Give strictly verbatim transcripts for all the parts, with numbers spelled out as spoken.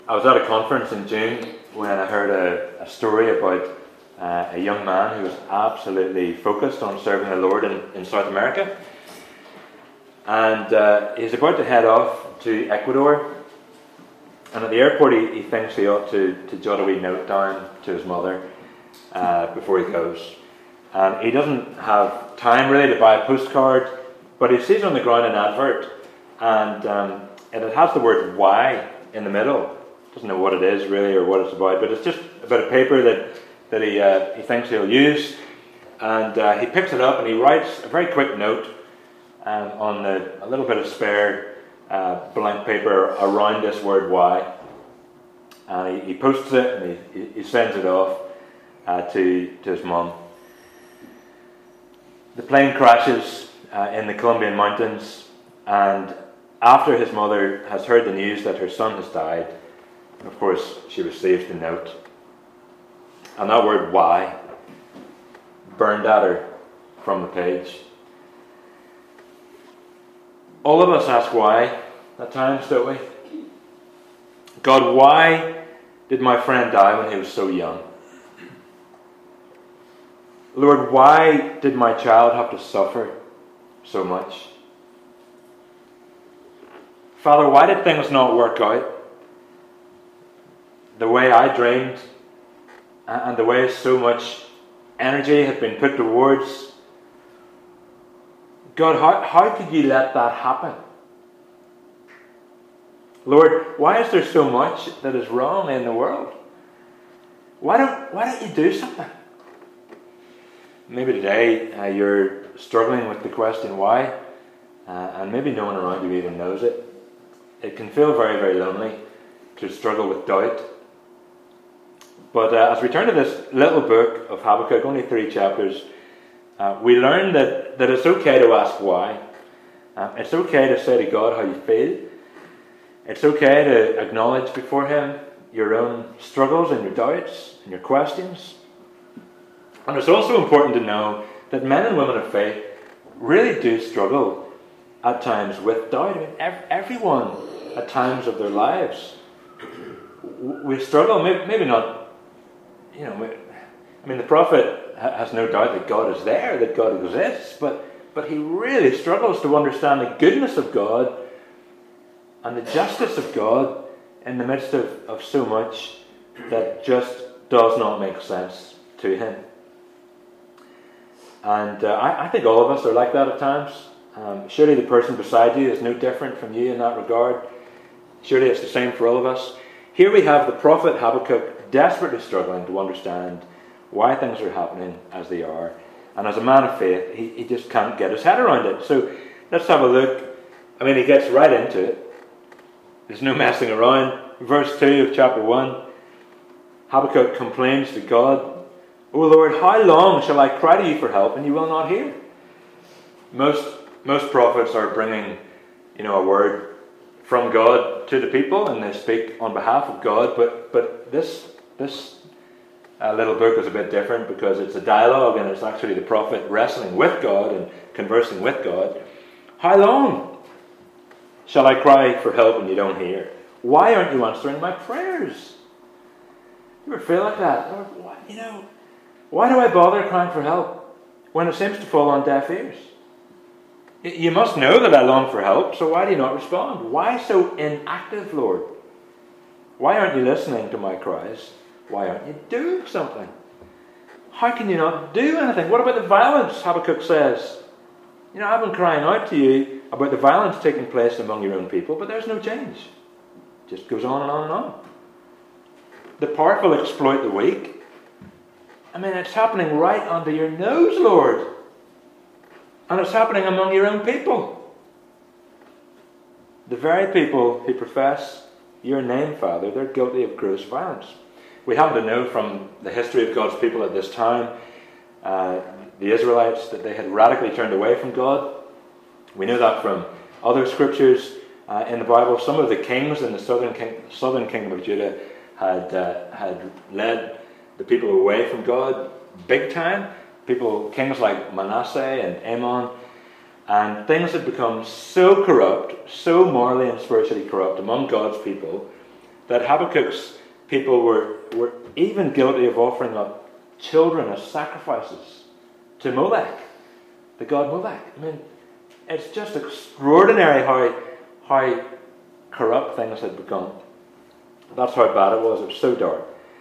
I was at a conference in June when I heard a, a story about uh, a young man who was absolutely focused on serving the Lord in, in South America. And uh, he's about to head off to Ecuador. And at the airport he, he thinks he ought to, to jot a wee note down to his mother uh, before he goes. And he doesn't have time really to buy a postcard, but he sees on the ground an advert, and, um, and it has the word "why" in the middle. Doesn't know what it is really or what it's about, but it's just a bit of paper that that he uh, he thinks he'll use, and uh, he picks it up and he writes a very quick note um, on the, a little bit of spare uh, blank paper around this word "why," and he, he posts it and he, he sends it off uh, to to his mum. The plane crashes uh, in the Colombian mountains, and after his mother has heard the news that her son has died, of course, she receives the note. And that word "why" burned at her from the page. All of us ask why at times, don't we? God, why did my friend die when he was so young? Lord, why did my child have to suffer so much? Father, why did things not work out the way I dreamed, and the way so much energy had been put towards? God, how, how could you let that happen? Lord, why is there so much that is wrong in the world? Why don't, why don't you do something? Maybe today uh, you're struggling with the question why, uh, and maybe no one around you even knows it. It can feel very, very lonely to struggle with doubt. But uh, as we turn to this little book of Habakkuk, only three chapters, uh, we learn that, that it's okay to ask why. Uh, it's okay to say to God how you feel. It's okay to acknowledge before Him your own struggles and your doubts and your questions. And it's also important to know that men and women of faith really do struggle at times with doubt. I mean, ev- everyone at times of their lives, we struggle, maybe, maybe not, you know, I mean, the prophet ha- has no doubt that God is there, that God exists, but, but he really struggles to understand the goodness of God and the justice of God in the midst of, of so much that just does not make sense to him. And uh, I, I think all of us are like that at times. Um, surely the person beside you is no different from you in that regard. Surely it's the same for all of us. Here we have the prophet Habakkuk desperately struggling to understand why things are happening as they are. And as a man of faith, he, he just can't get his head around it. So let's have a look. I mean, he gets right into it. There's no messing around. Verse two of chapter one, Habakkuk complains to God, "O Lord, how long shall I cry to you for help and you will not hear?" Most most prophets are bringing, you know, a word from God to the people, and they speak on behalf of God. But but this this uh, little book is a bit different because it's a dialogue, and it's actually the prophet wrestling with God and conversing with God. How long shall I cry for help and you don't hear? Why aren't you answering my prayers? You ever feel like that? Lord, what, you know, why do I bother crying for help when it seems to fall on deaf ears? You must know that I long for help, so why do you not respond? Why so inactive, Lord? Why aren't you listening to my cries? Why aren't you doing something? How can you not do anything? What about the violence, Habakkuk says? You know, I've been crying out to you about the violence taking place among your own people, but there's no change. It just goes on and on and on. The powerful exploit the weak. I mean, it's happening right under your nose, Lord. And it's happening among your own people. The very people who profess your name, Father, they're guilty of gross violence. We happen to know from the history of God's people at this time, uh, the Israelites, that they had radically turned away from God. We know that from other scriptures uh, in the Bible. Some of the kings in the southern, king, southern kingdom of Judah had uh, had led the people away from God big time. People, kings like Manasseh and Amon, and things had become so corrupt, so morally and spiritually corrupt among God's people, that Habakkuk's people were, were even guilty of offering up children as sacrifices to Molech, the god Molech. I mean, it's just extraordinary how, how corrupt things had become. That's how bad it was. It was so dark.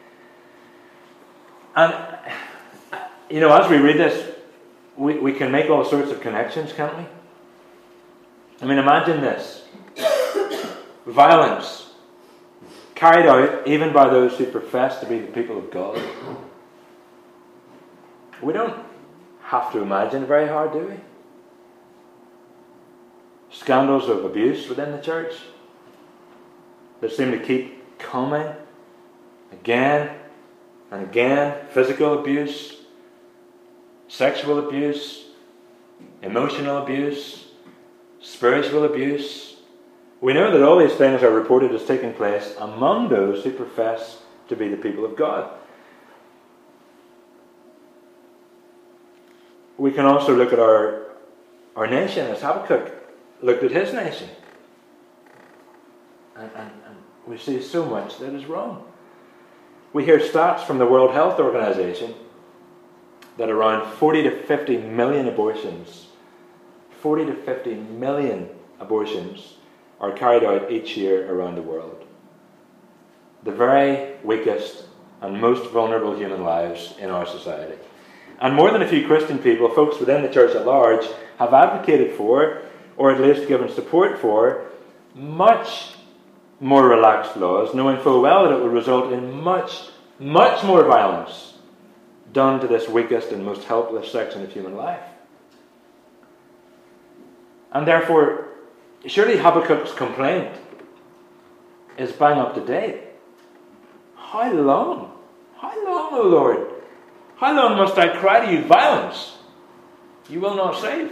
And, you know, as we read this, we, we can make all sorts of connections, can't we? I mean, imagine this. Violence carried out even by those who profess to be the people of God. We don't have to imagine very hard, do we? Scandals of abuse within the church that seem to keep coming again and again. Physical abuse, sexual abuse, emotional abuse, spiritual abuse. We know that all these things are reported as taking place among those who profess to be the people of God. We can also look at our, our nation as Habakkuk looked at his nation. And, and, and we see so much that is wrong. We hear stats from the World Health Organization that around forty to fifty million abortions, forty to fifty million abortions are carried out each year around the world. The very weakest and most vulnerable human lives in our society. And more than a few Christian people, folks within the church at large, have advocated for, or at least given support for, much more relaxed laws, knowing full well that it would result in much, much more violence done to this weakest and most helpless section of human life. And therefore, surely Habakkuk's complaint is bang up to date. How long? How long, O Lord? How long must I cry to you, violence? You will not save.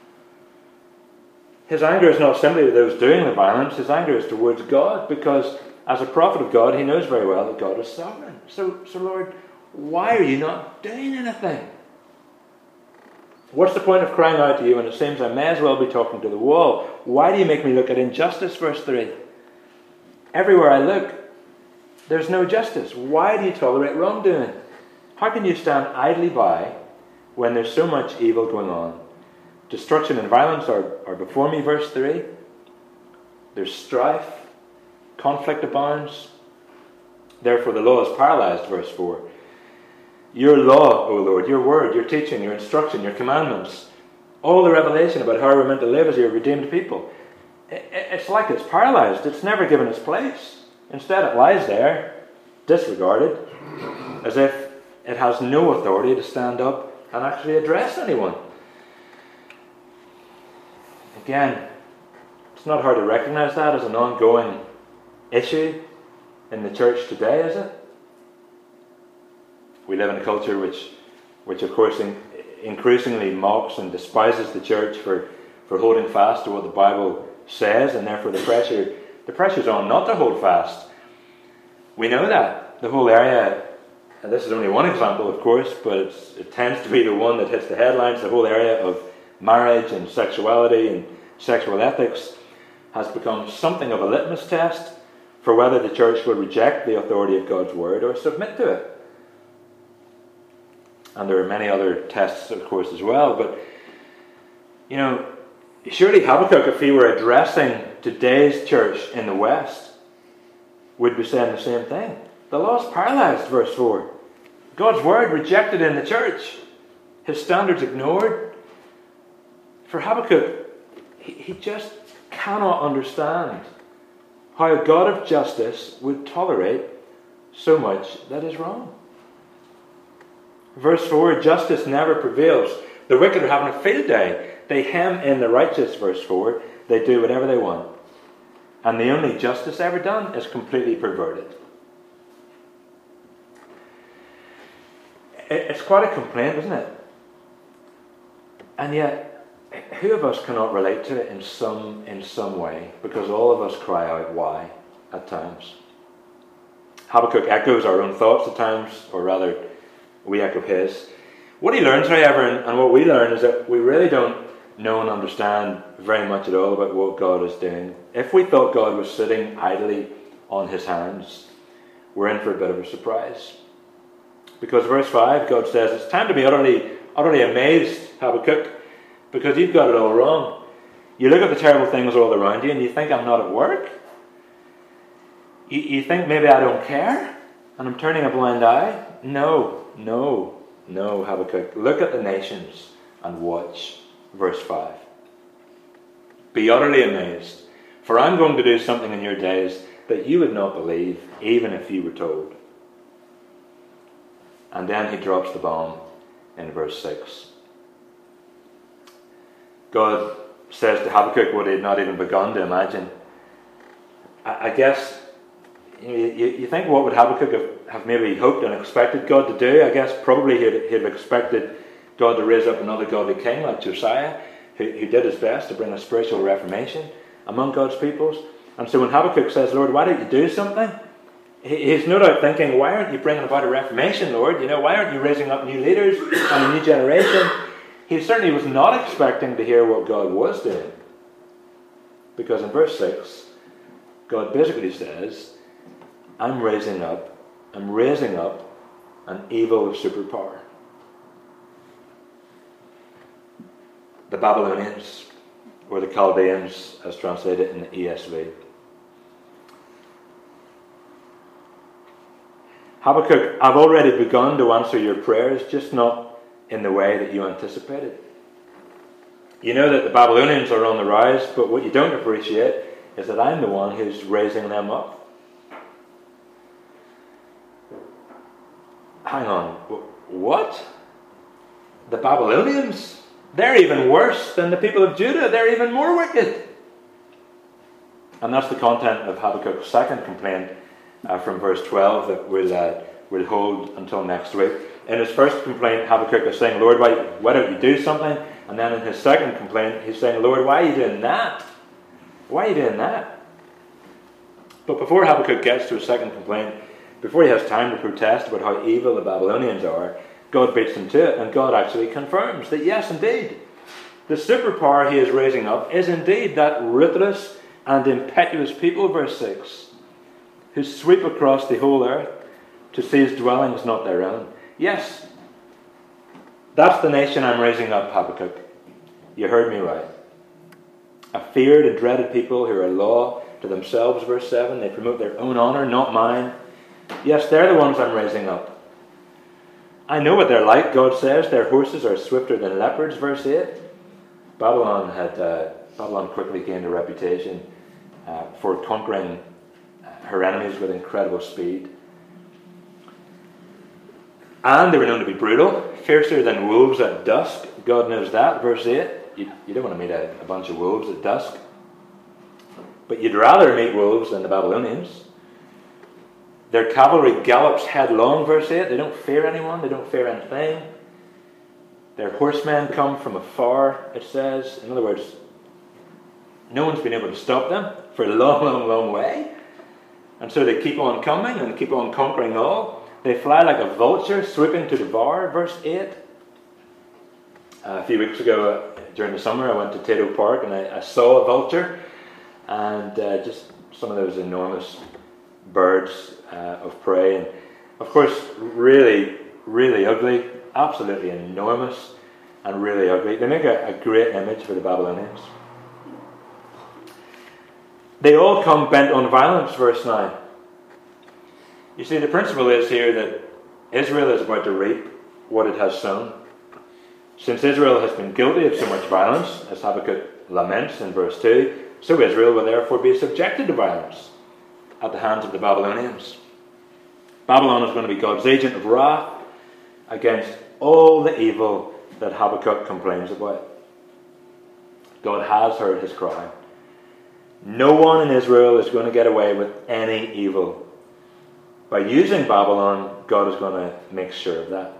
His anger is not simply to those doing the violence. His anger is towards God, because as a prophet of God, he knows very well that God is sovereign. So, so Lord, why are you not doing anything? What's the point of crying out to you when it seems I may as well be talking to the wall? Why do you make me look at injustice? Verse three. Everywhere I look, there's no justice. Why do you tolerate wrongdoing? How can you stand idly by when there's so much evil going on? Destruction and violence are, are before me, verse three. There's strife, conflict abounds. Therefore the law is paralyzed, verse four. Your law, O Lord, your word, your teaching, your instruction, your commandments, all the revelation about how we're meant to live as your redeemed people, it's like it's paralyzed. It's never given its place. Instead, it lies there, disregarded, as if it has no authority to stand up and actually address anyone. Again, it's not hard to recognize that as an ongoing issue in the church today, is it? We live in a culture which, which of course, in, increasingly mocks and despises the church for, for holding fast to what the Bible says, and therefore the pressure, the pressure's on not to hold fast. We know that. The whole area, and this is only one example, of course, but it's, it tends to be the one that hits the headlines, the whole area of marriage and sexuality and sexual ethics has become something of a litmus test for whether the church will reject the authority of God's word or submit to it. And there are many other tests, of course, as well. But, you know, surely Habakkuk, if he were addressing today's church in the West, would be saying the same thing. The law's paralyzed, verse four. God's word rejected in the church. His standards ignored. For Habakkuk, he, he just cannot understand how a God of justice would tolerate so much that is wrong. Verse four, justice never prevails. The wicked are having a field day. They hem in the righteous, verse four. They do whatever they want. And the only justice ever done is completely perverted. It's quite a complaint, isn't it? And yet, who of us cannot relate to it in some, in some way? Because all of us cry out, why, at times. Habakkuk echoes our own thoughts at times, or rather, we echo his. What he learns, however, and, and what we learn, is that we really don't know and understand very much at all about what God is doing. If we thought God was sitting idly on his hands, we're in for a bit of a surprise. Because verse five, God says, it's time to be utterly, utterly amazed, Habakkuk, because you've got it all wrong. You look at the terrible things all around you and you think I'm not at work. You, you think maybe I don't care and I'm turning a blind eye. No, no, no, Habakkuk. Look at the nations and watch. Verse five. Be utterly amazed, for I'm going to do something in your days that you would not believe, even if you were told. And then he drops the bomb in verse six. God says to Habakkuk what he had not even begun to imagine. I, I guess you, you, you think, what would Habakkuk have, have maybe hoped and expected God to do? I guess probably he'd, he'd have expected God to raise up another godly king like Josiah, who, who did his best to bring a spiritual reformation among God's peoples. And so when Habakkuk says, Lord, why don't you do something? He, he's no doubt thinking, why aren't you bringing about a reformation, Lord? You know, why aren't you raising up new leaders and a new generation? He certainly was not expecting to hear what God was doing. Because in verse six, God basically says, I'm raising up, I'm raising up an evil superpower. The Babylonians, or the Chaldeans, as translated in the E S V. Habakkuk, I've already begun to answer your prayers, just not in the way that you anticipated. You know that the Babylonians are on the rise, but what you don't appreciate is that I'm the one who's raising them up. Hang on, what? The Babylonians? They're even worse than the people of Judah. They're even more wicked. And that's the content of Habakkuk's second complaint uh, from verse twelve that we'll, uh, we'll hold until next week. In his first complaint, Habakkuk is saying, Lord, why, why don't you do something? And then in his second complaint, he's saying, Lord, why are you doing that? Why are you doing that? But before Habakkuk gets to his second complaint, before he has time to protest about how evil the Babylonians are, God beats him to it, and God actually confirms that yes, indeed, the superpower he is raising up is indeed that ruthless and impetuous people, verse six, who sweep across the whole earth to seize dwellings not their own. Yes, that's the nation I'm raising up, Habakkuk. You heard me right. A feared and dreaded people who are a law to themselves, verse seven. They promote their own honour, not mine. Yes, they're the ones I'm raising up. I know what they're like, God says. Their horses are swifter than leopards, verse eight. Babylon had uh, Babylon quickly gained a reputation uh, for conquering her enemies with incredible speed. And they were known to be brutal, fiercer than wolves at dusk. God knows that, verse eight. You, you don't want to meet a, a bunch of wolves at dusk. But you'd rather meet wolves than the Babylonians. Their cavalry gallops headlong, verse eight. They don't fear anyone. They don't fear anything. Their horsemen come from afar, it says. In other words, no one's been able to stop them for a long, long, long way. And so they keep on coming and keep on conquering all. They fly like a vulture, swooping to devour, verse eight. Uh, a few weeks ago, uh, during the summer, I went to Tato Park and I, I saw a vulture. And uh, just some of those enormous birds uh, of prey, and of course really really ugly, absolutely enormous and really ugly. They make a, a great image for the Babylonians. They all come bent on violence, verse nine. You see, the principle is here that Israel is about to reap what it has sown. Since Israel has been guilty of so much violence, as Habakkuk laments in verse two, so Israel will therefore be subjected to violence at the hands of the Babylonians. Babylon is going to be God's agent of wrath against all the evil that Habakkuk complains about. God has heard his cry. No one in Israel is going to get away with any evil. By using Babylon, God is going to make sure of that.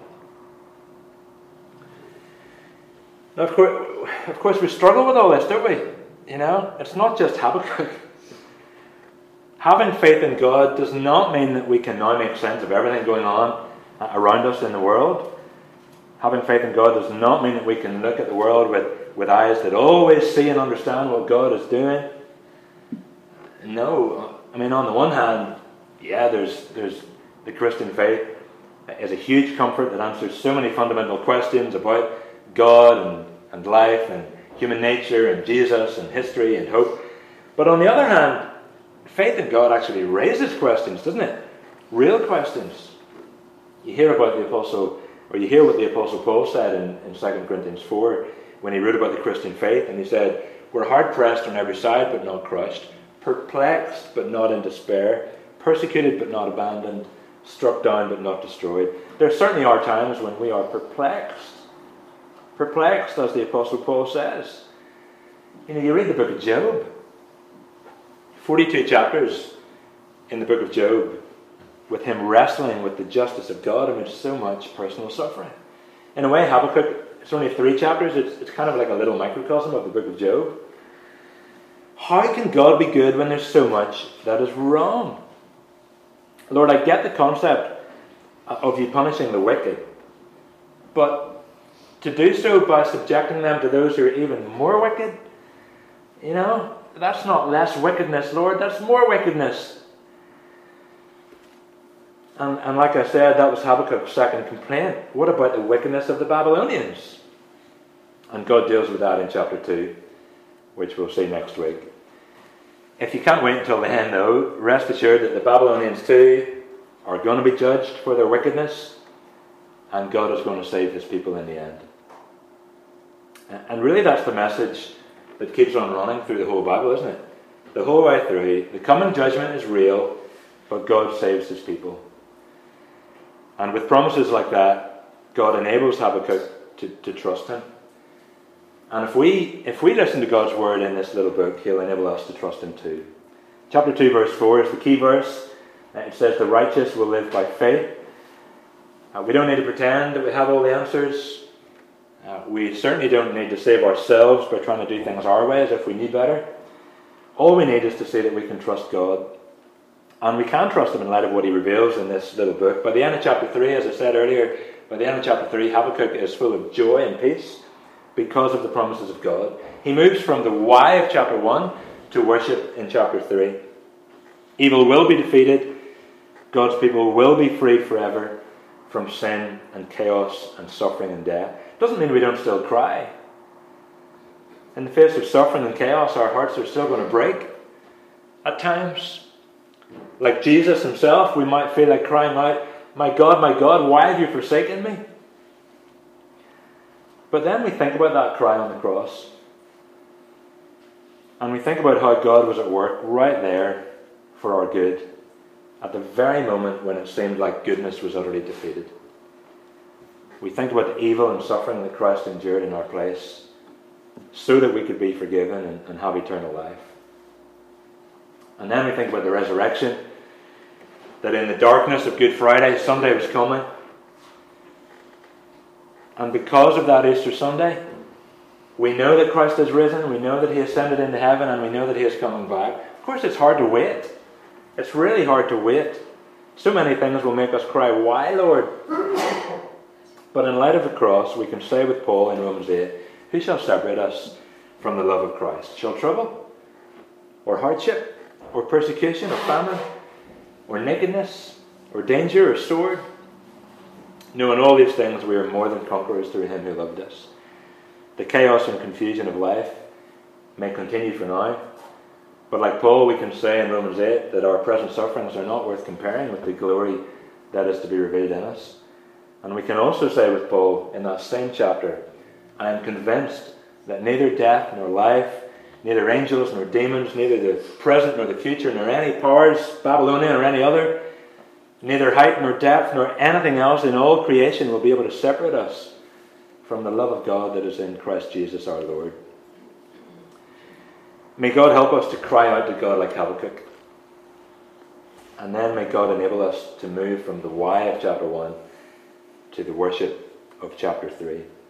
Now, of course, of course, we struggle with all this, don't we? You know, it's not just Habakkuk. Having faith in God does not mean that we can now make sense of everything going on around us in the world. Having faith in God does not mean that we can look at the world with, with eyes that always see and understand what God is doing. No, I mean, on the one hand, yeah, there's there's the Christian faith is a huge comfort that answers so many fundamental questions about God and, and life and human nature and Jesus and history and hope. But on the other hand, faith in God actually raises questions, doesn't it? Real questions. You hear about the apostle, or you hear what the apostle Paul said in, in Second Corinthians four when he wrote about the Christian faith, and he said, "We're hard pressed on every side but not crushed, perplexed but not in despair, persecuted but not abandoned, struck down but not destroyed." There certainly are times when we are perplexed. Perplexed, as the apostle Paul says. You know, you read the book of Job. forty-two chapters in the book of Job, with him wrestling with the justice of God amidst so much personal suffering. In a way, Habakkuk, it's only three chapters, it's, it's kind of like a little microcosm of the book of Job. How can God be good when there's so much that is wrong? Lord, I get the concept of you punishing the wicked, but to do so by subjecting them to those who are even more wicked, you know, that's not less wickedness, Lord, that's more wickedness. And, and like I said, that was Habakkuk's second complaint. What about the wickedness of the Babylonians? And God deals with that in chapter two, which we'll see next week. If you can't wait until then, though, rest assured that the Babylonians too are going to be judged for their wickedness, and God is going to save his people in the end. And really that's the message that keeps on running through the whole Bible, isn't it? The whole way through. The coming judgment is real, but God saves his people. And with promises like that, God enables Habakkuk to, to trust him. And if we if we listen to God's word in this little book, he'll enable us to trust him too. Chapter two, verse four is the key verse. It says, "The righteous will live by faith." Uh, we don't need to pretend that we have all the answers. Uh, we certainly don't need to save ourselves by trying to do things our way as if we knew better. All we need is to say that we can trust God. And we can trust him in light of what he reveals in this little book. By the end of chapter three, as I said earlier, by the end of chapter three, Habakkuk is full of joy and peace because of the promises of God. He moves from the why of chapter one to worship in chapter three. Evil will be defeated. God's people will be freed forever from sin and chaos and suffering and death. Doesn't mean we don't still cry. In the face of suffering and chaos, our hearts are still going to break at times. Like Jesus himself, we might feel like crying out, "My God, my God, why have you forsaken me?" But then we think about that cry on the cross. And we think about how God was at work right there for our good, at the very moment when it seemed like goodness was utterly defeated. We think about the evil and suffering that Christ endured in our place, so that we could be forgiven and, and have eternal life. And then we think about the resurrection, that in the darkness of Good Friday, Sunday was coming. And because of that Easter Sunday, we know that Christ has risen, we know that he ascended into heaven, and we know that he is coming back. Of course, it's hard to wait. It's really hard to wait. So many things will make us cry, "Why, Lord?" But in light of the cross, we can say with Paul in Romans eight, "Who shall separate us from the love of Christ? Shall trouble, or hardship, or persecution, or famine, or nakedness, or danger, or sword? No, in all these things we are more than conquerors through him who loved us." The chaos and confusion of life may continue for now, but like Paul, we can say in Romans eight that our present sufferings are not worth comparing with the glory that is to be revealed in us. And we can also say with Paul in that same chapter, "I am convinced that neither death nor life, neither angels nor demons, neither the present nor the future, nor any powers, Babylonian or any other, neither height nor depth nor anything else in all creation will be able to separate us from the love of God that is in Christ Jesus our Lord." May God help us to cry out to God like Habakkuk. And then may God enable us to move from the why of chapter one to the worship of chapter three.